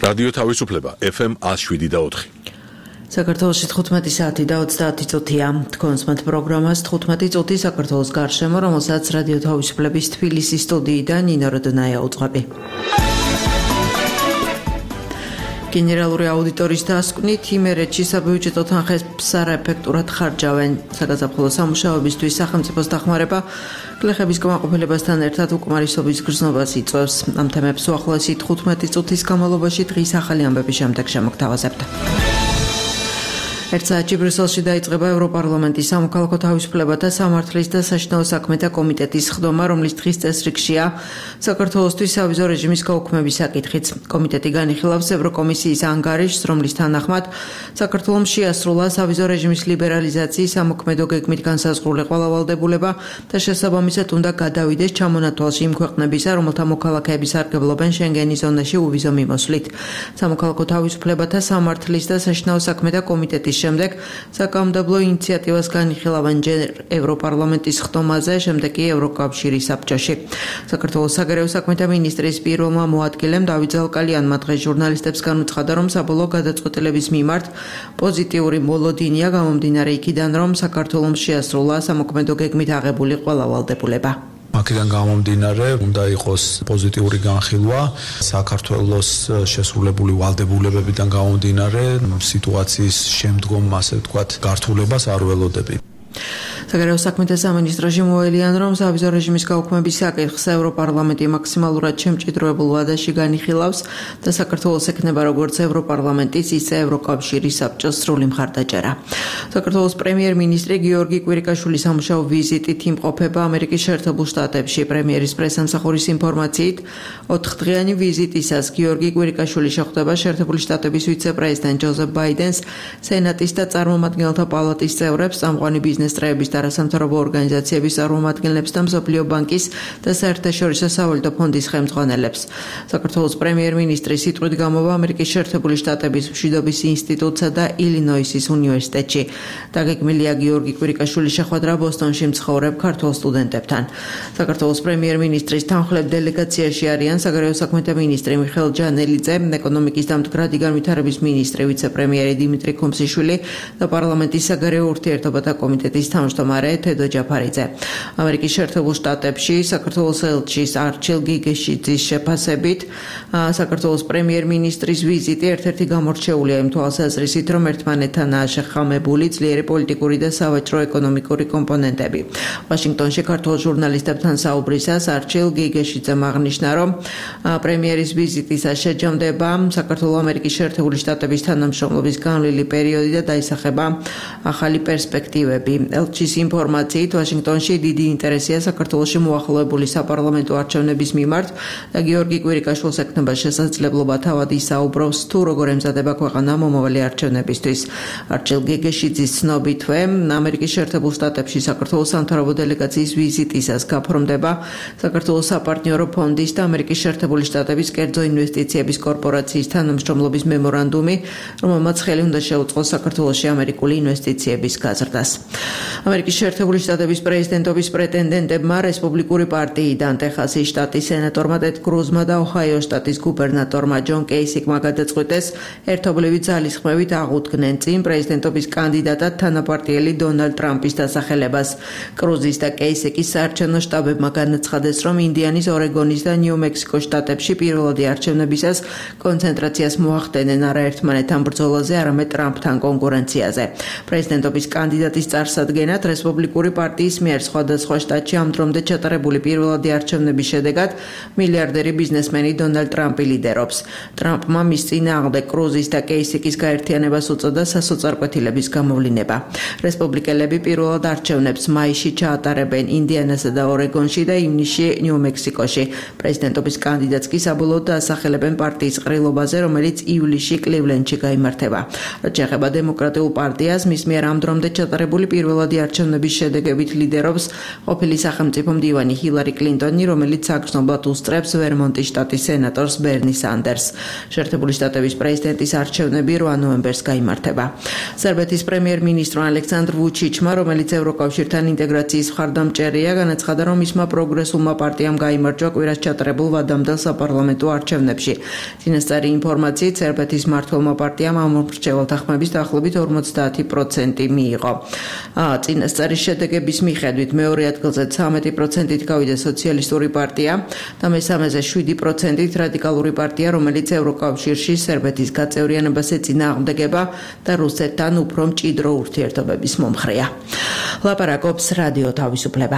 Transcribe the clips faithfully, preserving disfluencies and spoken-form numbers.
რადიო თავისუფლება ეფ ემ one oh seven და four. საქართველოში თხუთმეტი საათი და ოცდაათი წუთია. თქვენს პროგრამას თხუთმეტი წუთი საქართველოს გარშემო, რომელსაც რადიო თავისუფლების თბილისის სტუდიიდან ნინო როდონაია უძღვები. გენერალური აუდიტორის დასკვნით იმერეთში საბიუჯეტო თანხებს არაეფექტურად ხარჯავენ. საგაზაფხულო სამუშაოებისთვის სახელმწიფოს დახმარება გლეხების კმაყოფილებასთან ერთად უკმარისობის გრძნობას იწვევს. ამ თემებს უახლოესი თხუთმეტი წუთის განმავლობაში დღის ახალი ამბების შემდეგ შემოგთავაზებთ. ერთ საათში ბრიუსელში დაიწყება ევროპარლამენტის სამოქალაქო თავისუფლებათა სამართლის და საშინაო საქმეთა კომიტეტის ხდომა, რომლის დღის წესრიგშია საქართველოსთვის სავიზო რეჟიმის გაუქმების საკითხიც. კომიტეტი განიხილავს ევროკომისიის ანგარიშს, რომლის თანახმად საქართველოს შეასრულა სავიზო რეჟიმის ლიბერალიზაციის ამოქმედო გეგმით განსაზღვრული ყველა ვალდებულება და შესაბამისად უნდა გადავიდეს ჩამონათვალში იმ ქვეყნებისა, რომელთა მოქალაქეები სარგებლობენ შენგენის ზონაში უვიზო მიმოსვლით. სამოქალაქო თავისუფლებათა სამართლის და საშინაო საქმეთა კომიტეტის შემდეგ საკანონმდებლო ინიციატივას განიხილავენ ჯერ ევროპარლამენტის ხდომაზე, შემდეგ კი ევროკავშირის საბჭოში. საქართველოს საგარეო საქმეთა მინისტრის პირველმა მოადგილემ დავით ზალკალიანმა დღეს ჟურნალისტებს განუცხადა, რომ საბოლოო გადაწყვეტილების მიმართ პოზიტიური მოლოდინია გამომდინარე იქიდან, რომ საქართველოს შეასრულა სამოქმედო გეგმით აღებული ყველა ვალდებულება. აქედან გამომდინარე, უნდა იყოს პოზიტიური განხილვა საქართველოს შესრულებული ვალდებულებებიდან გამომდინარე, სიტუაციის შემდგომ, ასე ვთქვათ, გართულებას არ ველოდები. საგარეო საქმეთა სამინისტროში მოელიან, რომ სავიზო რეჟიმის გაუქმების საკითხს ევროპარლამენტი მაქსიმალურად შემჭიდროებულ ვადაში განიხილავს და საქართველოს ექნება როგორც ევროპარლამენტის, ისე ევროკავშირის საბჭოს სრული მხარდაჭერა. საქართველოს პრემიერ-მინისტრი გიორგი კვირიკაშვილის სამუშაო ვიზიტით იმყოფება ამერიკის შეერთებულ შტატებში. პრემიერის პრესამსახურის ინფორმაციით, ოთხდღიანი ვიზიტისას გიორგი კვირიკაშვილი შეხვდება შეერთებული შტატების ვიცე-პრეზიდენტ ჯოზეფ ბაიდენს, სენატის და წარმომადგენელთა პალატის წევრებს, წამყვანი ბიზნეს წრეების და არასამთავრობო ორგანიზაციების წარმომადგენლებს და მსოფლიო ბანკის და საერთაშორისო სავალუტო ფონდის ხელმძღვანელებს. საქართველოს პრემიერ-მინისტრი სიტყვით გამოვა ამერიკის შეერთებული შტატების მშვიდობის ინსტიტუტსა და ილინოისის უნივერსიტეტში. დაგეგმილია გიორგი კვირიკაშვილის შეხვედრა ბოსტონში მცხოვრებ ქართველ სტუდენტებთან. საქართველოს პრემიერ-მინისტრის თანხლებ დელეგაციაში არიან საგარეო საქმეთა მინისტრი მიხეილ ჯანელიძე, ეკონომიკის და მდგრადი განვითარების მინისტრი, ვიცე-პრემიერი დიმიტრი ქომსიშვილი და პარლამენტის საგარეო ურთიერთობათა კომიტეტის თავმჯდომარე თედო ჯაფარიძე. ამერიკის შეერთებულ შტატებში საქართველოს ელჩის არჩილ გიგეშიძის შეფასებით, საქართველოს პრემიერ-მინისტრის ვიზიტი ერთ-ერთი გამორჩეულია იმ თვალსაზრისით, რომ ერთმანეთთანაა შეხამებული ძლიერი პოლიტიკური და სავაჭრო-ეკონომიკური კომპონენტები. ვაშინგტონში ქართულ ჟურნალისტებთან საუბრისას არჩილ გიგეშიძემ აღნიშნა, რომ პრემიერის ვიზიტისას შეჯამდება საქართველოს ამერიკის შეერთებული შტატების თანამშრომლობის განვლილი პერიოდი და დაისახება ახალი პერსპექტივები. ელჩის ინფორმაციით, ვაშინგტონში დიდი ინტერესია საქართველოში მოახლოებული საპარლამენტო არჩევნების მიმართ და გიორგი კვირიკაშვილს ექნება შესაძლებლობა თავად ისაუბროს თუ როგორ ემზადება ქვეყანა მომავალი არჩევნებისთვის. არჩილ გიგეშიძის ცნობითვე, ამერიკის შეერთებულ შტატებში საქართველოს სამთავრობო დელეგაციის ვიზიტისას გაფორმდება საქართველოს საპარტნიორო ფონდის და ამერიკის შეერთებული შტატების კერძო ინვესტიციების კორპორაციის თანამშრომლობის მემორანდუმი, რომელმაც ხელი უნდა შეუწყოს საქართველოში ამერიკული ინვესტიციების გაზრდას. ამერიკის შეერთებული შტატების პრეზიდენტობის პრეტენდენტებმა რესპუბლიკური პარტიიდან ტეხასის შტატის სენატორმა ტედ კრუზმა და ოჰაიოს შტატის გუბერნატორმა ჯონ კეისიკმა გადაწყვიტეს ერთობლივი ძალისხმევით აღუდგნენ წინ პრეზიდენტობის კანდიდატად თანაპარტიელი დონალდ ტრამპის დასახელებას. კრუზის და კეისიკის საარჩევნო შტაბებმა განაცხადეს, რომ ინდიანის, ორეგონის და ნიუ-მექსიკოს შტატებში პირველადი არჩევნებისას კონცენტრაციას მოახდენენ არა ერთმანეთთან ბრძოლაზე, არამედ ტრამპთან კონკურენციაზე. პრეზიდენტობის კანდიდატის წარსადგენად რესპუბლიკური პარტიის მიერ სხვადასხვა შტატში ამ დრომდე ჩატარებული პირველადი არჩევნების შედეგად მილიარდერი ბიზნესმენი დონალდ ტრამპი ლიდერობს. ტრამპმა მის წინააღმდეგ კრუზის და კეისიკის გაერთიანებას უწოდა სასოწარკვეთილების გამოვლინება. რესპუბლიკელები პირველად არჩევნებს მაისში ჩაატარებენ ინდიანასა და ორეგონში და ივნისში ნიუ-მექსიკოში. პრეზიდენტობის კანდიდატს კი საბოლოოდ დაასახელებენ პარტიის ყრილობაზე, რომელიც ივლისში კლივლენდში გაიმართება. რაც შეეხება დემოკრატიულ პარტიას, მის მიერ ამ დრომდე ჩატარებული პირველადი არჩევნები არჩევნების შედეგებით ლიდერობს ყოფილი სახელმწიფო მდივანი ჰილარი კლინტონი, რომელიც საგრძნობლად უსწრებს ვერმონტის შტატის სენატორს ბერნი სანდერსს. შეერთებული შტატების პრეზიდენტის არჩევნები რვა ნოემბერს გაიმართება. სერბეთის პრემიერ-მინისტრმა ალექსანდრ ვუჩიჩმა, რომელიც ევროკავშირთან ინტეგრაციის მხარდამჭერია, განაცხადა, რომ მისმა პროგრესულმა პარტიამ გაიმარჯვა კვირას ჩატარებულ ვადამდელ საპარლამენტო არჩევნებში. წინასწარი ინფორმაციით, სერბეთის მმართველმა პარტიამ ამ მრჩეველთა ხმების დაახლოებით ორმოცდაათი პროცენტი მიიღო. წინასწარი შედეგების მიხედვით მეორე ადგილზე ცხრამეტი პროცენტით გავიდა სოციალისტური პარტია და მესამეზე შვიდი პროცენტით რადიკალური პარტია, რომელიც ევროკავშირში სერბეთის გაწევრიანებას ეწინააღმდეგება და რუსეთთან უფრო მჭიდრო ურთიერთობების მომხრეა. ლაპარაკობს რადიო თავისუფლება.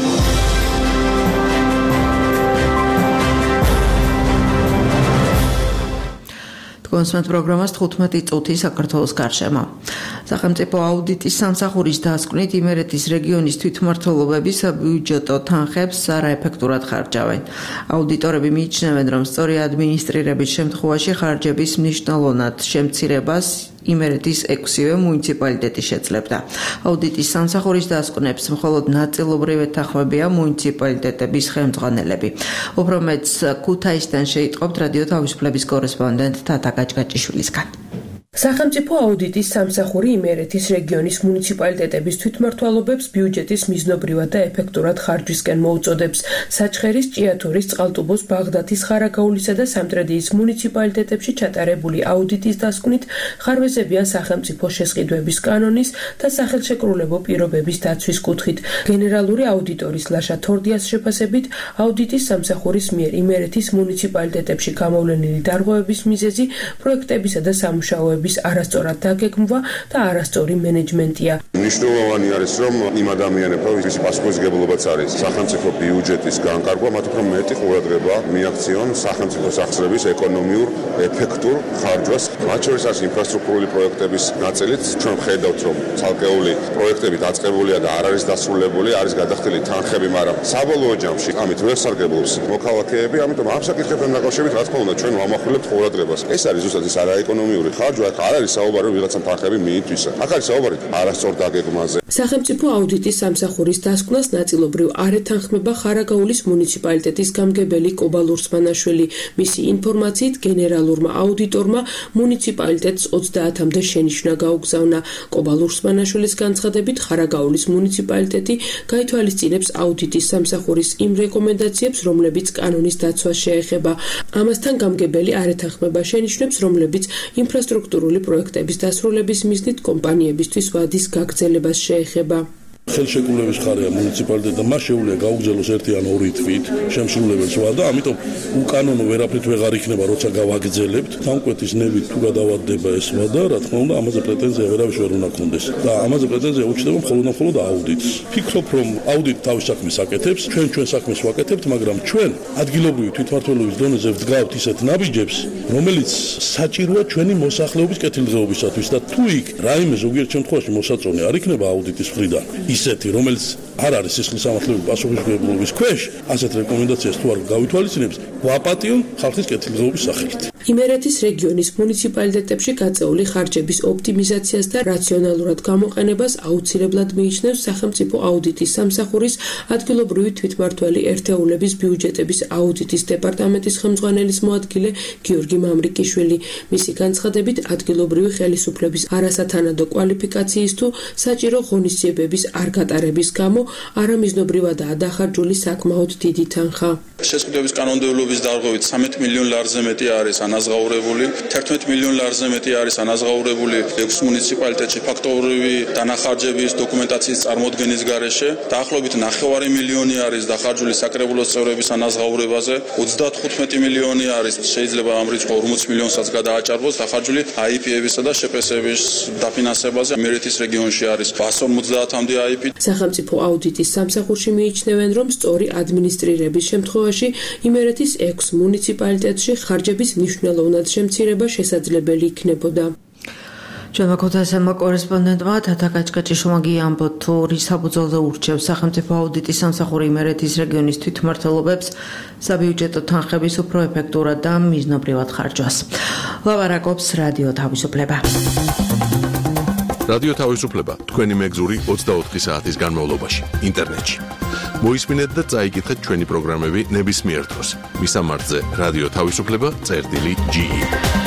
კონსმეთ პროგრამას თხუთმეტი წუთი საქართველოს გარშემო. სახელმწიფო აუდიტის სამსახურის დასკვნით იმერეთის რეგიონის თვითმმართველობები საბიუჯეტო თანხებს არაეფექტურად ხარჯავენ. აუდიტორები მიიჩნევენ, რომ სწორი ადმინისტრირების შემთხვევაში ხარჯების მნიშვნელოვნად შემცირებას იმერეთის ექვსივე მუნიციპალიტეტი შეძლებდა. აუდიტის სამსახურის დასკვნებს მხოლოდ ნაწილობრივ ეთანხმებიან მუნიციპალიტეტების ხელმძღვანელები. უფრო მეტს ქუთაისიდან შეიტყობთ რადიო თავისუფლების კორესპონდენტ თათა გაჭგაჭიშვილისგან. სახელმწიფო აუდიტის სამსახური იმერეთის რეგიონის მუნიციპალიტეტების თვითმმართველობებს ბიუჯეტის მიზნობრივად და ეფექტურად ხარჯვისკენ მოუწოდებს. საჩხერის, ჭიათურის, წყალტუბოს, ბაღდათის, ხარაგაულისა და სამტრედიის მუნიციპალიტეტებში ჩატარებული აუდიტის დასკვნით ხარვეზებიან სახელმწიფო შესყიდვების კანონის და სახელშეკრულებო პირობების დაცვის კუთხით. გენერალური აუდიტორის ლაშა თორდიას შეფასებით, აუდიტის სამსახურის მიერ იმერეთის მუნიციპალიტეტებში გამოვლენილი დარღვევების მიზეზი პროექტებისა და სამუშაოების არასწორად დაგეგმვა და არასწორი მენეჯმენტია. მნიშვნელოვანი არის, რომ იმ ადამიანებისთვის პასუხისმგებლობაც არის სახელმწიფო ბიუჯეტის განკარგვა, მათ უფრო მეტი ყურადღება მიაქციონ სახელმწიფო სახსრების ეკონომიურ ეფექტურ ხარჯვას. მათ შორის არის ინფრასტრუქტურული პროექტების ნაწილიც. ჩვენ ვხედავთ, რომ ცალკეული პროექტები დაწყებულია და არ არის დასრულებული, არის გადახდილი თანხები, მაგრამ საბოლოო ჯამში ამით ვერ სარგებლობს მოქალაქეები, ამიტომ ამ საკითხებთან დაკავშირებით რა თქმა უნდა ჩვენ ვამახვილებთ ყურადღებას. ეს არის ზუსტად ის არაეკონომიური ხარჯვა. არ არის საუბარი ვიღაცამ თანხები მიითვისა. აქ არის საუბარი არასწორ დაგეგმვაზე. სახელმწიფო აუდიტის სამსახურის დასკვნას ნაწილობრივ არ ეთანხმება ხარაგაულის მუნიციპალიტეტის გამგებელი კობა ლურსმანაშვილი. მისი ინფორმაციით გენერალურმა აუდიტორმა მუნიციპალიტეტს ოცდაათამდე შენიშვნა გაუგზავნა. კობა ლურსმანაშვილის განცხადებით ხარაგაულის მუნიციპალიტეტი გაითვალისწინებს აუდიტის სამსახურის იმ რეკომენდაციებს, რომლებიც კანონის დაცვას შეეხება. ამასთან გამგებელი არ ეთანხმება შენიშვნებს, რომლებიც ინფრასტრუქტურული პროექტების დასრულების მიზნით კომპანიებისთვის ვადის გაგრძელებას შეეხება. ხელშეკრულების ხარია მუნიციპალიტეტმა მას შეუძლია გაუგზავნოს ერთი ან ორი თვით შემსრულებელს ვადა, ამიტომ უკანონო ვერაფრით ვეღარ იქნება, როცა გავაგრძელებთ. თანკვეთის ნებით თუ გადავადდება ეს ვადა, რა თქმა უნდა, ამაზე პრეტენზია ვერავის ვერ უნდა ქონდეს. და ამაზე პრეტენზია უჩნდება მხოლოდ და მხოლოდ აუდიტს. ფიქრობ, რომ აუდიტ თავის საქმეს აკეთებს, ჩვენ ჩვენ საქმეს ვაკეთებთ, მაგრამ ჩვენ ადგილობრივი თვითმმართველობის დონეზე ვდგავთ ისეთ ნაბიჯებს, რომელიც საჭიროა ჩვენი მოსახლეობის კეთილდღეობისათვის და თუ იქ რაიმე ზოგიერთ შემთხვევაში მოსაწონი არ იქნება აუდიტის მხრიდან, ისეთი, რომელიც არ არის სისხლის სამართლებრივი პასუხისმგებლობის ქვეშ, ასეთ რეკომენდაციას თუ არ გავითვალისწინებს, გვაპატიონ ხალხის კეთილდღეობის სახელით. იმერეთის რეგიონის მუნიციპალიტეტებში გაწეული ხარჯების ოპტიმიზაციას და რაციონალურად გამოყენებას აუცილებლად მიიჩნევს სახელმწიფო აუდიტის სამსახურის ადგილობრივი თვითმმართველი ერთეულების ბიუჯეტების აუდიტის დეპარტამენტის ხელმძღვანელის მოადგილე გიორგი მამრიკიშვილი. მისი განცხადებით, ადგილობრივი ხელისუფლების არასათანადო კვალიფიკაციის თუ საჭირო ღონისძიებების არ გატარების გამო არამიზნობრივადაა დახარჯული საკმაოდ დიდი თანხა. შესყიდვების კანონმდებლობის დარღვევით ცხრამეტ მილიონ ლარზე მეტი არის ანაზღაურებული, თერთმეტ მილიონ ლარზე მეტი არის ანაზღაურებული ექვს მუნიციპალიტეტში ფაქტობრივი დანახარჯების დოკუმენტაციის წარმოდგენის გარეშე. დაახლოებით ნახევარი მილიონი არის დახარჯული საკრებულოს წევრების ანაზღაურებაზე, ოცდათხუთმეტი მილიონი არის შეიძლება ამ რიცხვს ორმოც მილიონსაც გადააჭარბოს დახარჯული აი პი-ებისა და შე პე ეს-ების დაფინანსებაზე. იმერეთის რეგიონში არის ბას ორმოცდაათამდე აი პი. სახელმწიფო აუდიტის სამსახურში მიიჩნევენ, რომ სწორი ადმინისტრირების შემთხვევაში იმერეთის ექვს მუნიციპალიტეტში ხარჯების მნიშვნელოვნად შემცირება შესაძლებელი იქნებოდა. ჩვენმა ქუთაისელმა კორესპონდენტმა თათა გაჭგაჭიშვილმა გიამბო, თუ რის საფუძველზე ურჩევს სახელმწიფო აუდიტის სამსახური იმერეთის რეგიონის თვითმმართველობებს საბიუჯეტო თანხების უფრო ეფექტურად და მიზნობრივად ხარჯვას. ლაპარაკობს რადიო თავისუფლება. რადიო თავისუფლება თქვენი მეგზური ოცდაოთხი საათის განმავლობაში ინტერნეტში. მოისმინეთ და წაიკითხეთ ჩვენი პროგრამები ნებისმიერ დროს. მისამართზე რადიო თავისუფლება წერტილი ჯი ი.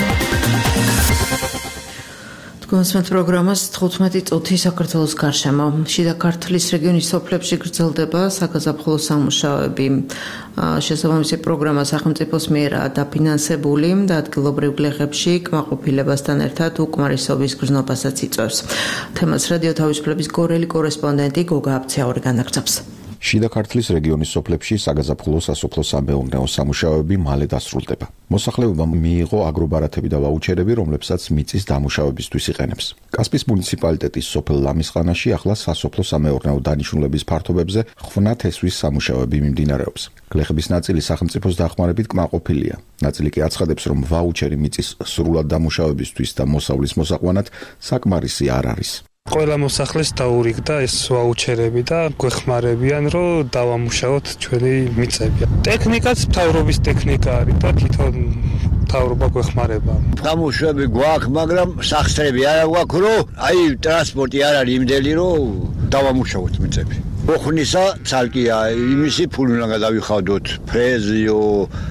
კონსმეთ პროგრამას თხუთმეტი წუთი საქართველოს გარშემო. შიდა ქართლის რეგიონის სოფლებში გრძელდება საგაზაფხულო სამუშაოები. შესაბამისი პროგრამა სახელმწიფოს მიერაა დაფინანსებული და ადგილობრივ გლეხებში კმაყოფილებასთან ერთად უკმარისობის გრძნობასაც იწვევს. თემას რადიო თავისუფლების გორელი კორესპონდენტი გოგა აფციაური განაგრძობს. შიდა ქართლის რეგიონის სოფლებში საგაზაფხულო სასოფლო-სამეურნეო სამუშაოები მალე დასრულდება. მოსახლეობამ მიიღო აგრობარათები და ვაუჩერები, რომლებსაც მიწის დამუშავებისთვის იყენებს. კასპის მუნიციპალიტეტის სოფელ ლამისყანაში ახლა სასოფლო-სამეურნეო დანიშნულების ფართობებზე ხვნა თესვის სამუშაოები მიმდინარეობს. გლეხების ნაწილი სახელმწიფოს დახმარებით კმაყოფილია. ნაწილი კი აცხადებს, რომ ვაუჩერი მიწის სრულად დამუშავებისთვის და მოსავლის მოსაყვანად საკმარისი არ არის. ყველა მოსახლეს დაურიგდა ეს ვაუჩერები და გვეხმარებიან, რომ დავამუშავოთ ჩვენი მიწები. ტექნიკაც მთავრობის ტექნიკა არის და თვითონ მთავრობა გვეხმარება. დამუშავები გვაქვს, მაგრამ სახსრები არ გვაქვს, რომ აი ტრანსპორტი არ არის იმდელი, რომ დავამუშავოთ მიწები. ოხნისა ცალკეა, იმისი ფული უნდა გადავიხადოთ, ფრეზიო,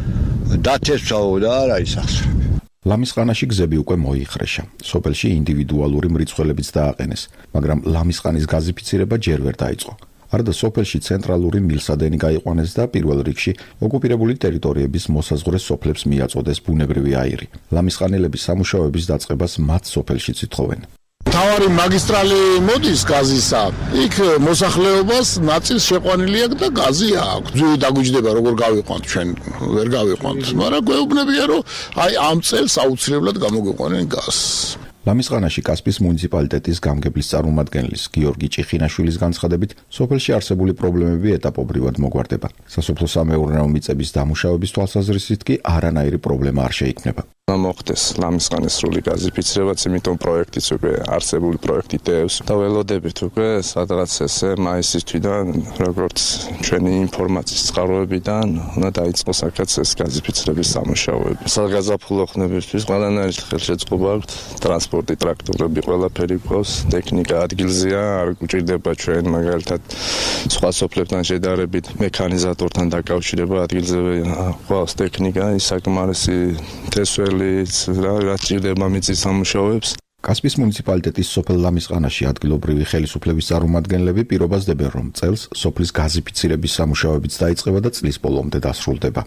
დათესვაო და არ არის სახსრები. ლამისყანაში გზები უკვე მოიხრეშა. სოფელში ინდივიდუალური მრიცხველებიც დააყენეს, მაგრამ ლამისყანის გაზიფიცირება ჯერ ვერ დაიწყო. არდა სოფელში ცენტრალური მილსადენი გაიყვანეს და პირველ რიგში ოკუპირებული ტერიტორიების მოსაზღვრე სოფლებს მიაწოდეს ბუნებრივი აირი. ლამისყანელების სამუშაოების დაწყებას მათ სოფელშიც ითხოვენ. თავარი მაგისტრალი მოდის გაზისა. იქ მოსახლეობას ნაწილს შეყვანილი აქვს და გაზი აქვს. ძვი დაგუჯდება როგორ გავიყვანთ ჩვენ, ვერ გავიყვანთ, მაგრამ გვეუბნებიან რომ აი ამ წელს აუცილებლად გამოგვიყვანენ გაზს. ლამისყანაში კასპის მუნიციპალიტეტის გამგებლის წარმომადგენლის გიორგი ჭიხინაშვილის განცხადებით, სოფელში არსებული პრობლემები ეტაპობრივად მოგვარდება. სასოფლო-სამეურნეო მიწების დამუშავების თვალსაზრისით კი არანაირი პრობლემა არ შეიქმნება. მოხდეს ლამისყანის სრული გაზიფიცირებაც, იმიტომ პროექტიც უკვე არსებული პროექტი დევს და ველოდებით უკვე სადღაც ესე მაისის თვიდან, როგორც ჩვენი ინფორმაციის წყაროებიდან უნდა დაიწყოს აქაც ეს გაზიფიცირების სამუშაოები. საგაზაფხულო ხნებისთვის ყველანაირი ხელშეწყობა აქვს, ტრანსპორტი, ტრაქტორები, ყველაფერი გვყავს, ტექნიკა ადგილზეა, არ გვჭირდება ჩვენ მაგალითად სხვა სოფლებთან შედარებით მექანიზატორთან დაკავშირება ადგილზე გვყავს ტექნიკა, საკმარისი თესველი რაც ჭირდება მიწის სამუშაოებს. კასპის მუნიციპალიტეტის სოფელ ლამისყანაში ადგილობრივი ხელისუფლების წარმომადგენლები პირობას დებენ, რომ წელს სოფლის გაზიფიცირების სამუშაოებიც დაიწყება და წლის ბოლომდე დასრულდება.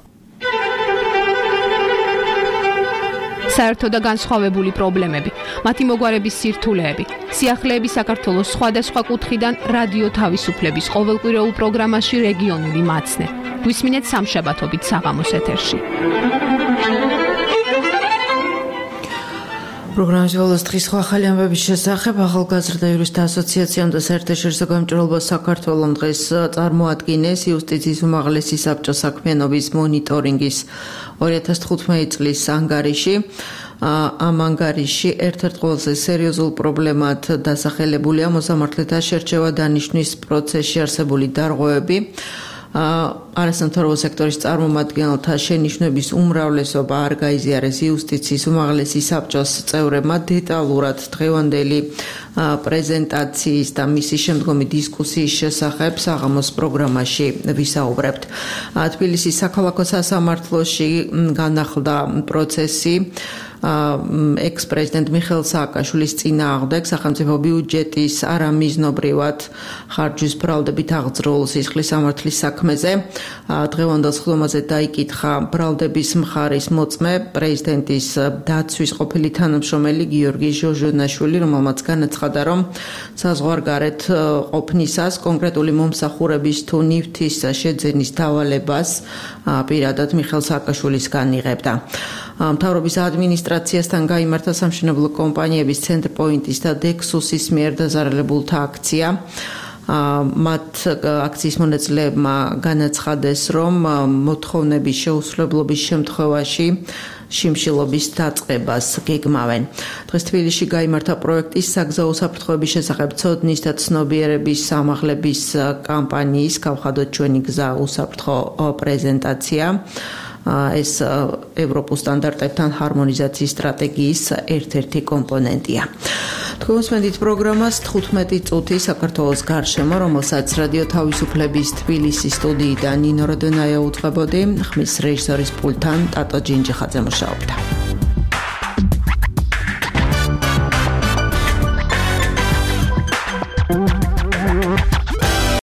საერთო და განსხვავებული პრობლემები, მათი მოგვარების სირთულეები, სიახლეები საქართველოს სხვადასხვა კუთხიდან რადიო თავისუფლების ყოველკვირეულ პროგრამაში რეგიონული მაცნე. გვისმინეთ სამშაბათობით საღამოს ეთერში. პროგრამის ბოლოს დღის სხვა ახალი ამბების შესახებ ახალგაზრდა იურისტთა ასოციაციამ და საერთაშორისო გამჭირვალობას საქართველოს დღეს წარმოადგინეს იუსტიციის უმაღლესი საბჭოს საქმიანობის მონიტორინგის ორი ათას თხუთმეტი წლის ანგარიში. ამ ანგარიში ერთ-ერთ ყველაზე სერიოზულ პრობლემად დასახელებულია მოსამართლეთა შერჩევა დანიშვნის პროცესში არსებული დარღვევები. არასამთავრობო სექტორის წარმომადგენელთა შენიშვნების უმრავლესობა არ გაიზიარეს იუსტიციის უმაღლესი საბჭოს წევრებმა დეტალურად დღევანდელი პრეზენტაციის და მისი შემდგომი დისკუსიის შესახებ საღამოს პროგრამაში ვისაუბრებთ. თბილისის საქალაქო სასამართლოში განახლდა პროცესი ექს-პრეზიდენტ მიხეილ სააკაშვილის წინააღმდეგ სახელმწიფო ბიუჯეტის არამიზნობრივად ხარჯვის ბრალდებით აღძრულ სისხლის სამართლის საქმეზე. დღევანდელ სხდომაზე დაიკითხა ბრალდების მხარის მოწმე პრეზიდენტის დაცვის ყოფილი თანამშრომელი გიორგი ჟოჟონაშვილი, რომელმაც განაცხადა, რომ საზღვარგარეთ ყოფნისას კონკრეტული მომსახურების თუ ნივთის შეძენის დავალებას პირადად მიხეილ სააკაშვილისგან იღებდა. მთავრობის ადმინისტრაციასთან გაიმართა სამშენებლო კომპანიების ცენტრპოინტის და დექსუსის მიერ დაზარალებულთა აქცია. მათ აქციის მონაწილეებმა განაცხადეს, რომ მოთხოვნების შეუსრულებლობის შემთხვევაში შიმშილობის დაწყებას გეგმავენ. დღეს თბილისში გაიმართა პროექტის საგზაო უსაფრთხოების შესახებ ცოდნის და ცნობიერების სამაღლების კამპანიის გავხადოთ ჩვენი გზა უსაფრთხო პრეზენტაცია. ეს ევროპულ სტანდარტებთან ჰარმონიზაციის სტრატეგიის ერთ-ერთი კომპონენტია. თქვენს პროგრამას თხუთმეტი წუთი საქართველოს გარშემო, რომელსაც რადიო თავისუფლების თბილისის სტუდიიდან ნინო როდენაია უძღვებოდი, ხმის რეჟისორის პულტთან ტატო ჯინჯიხაძე მუშაობდა.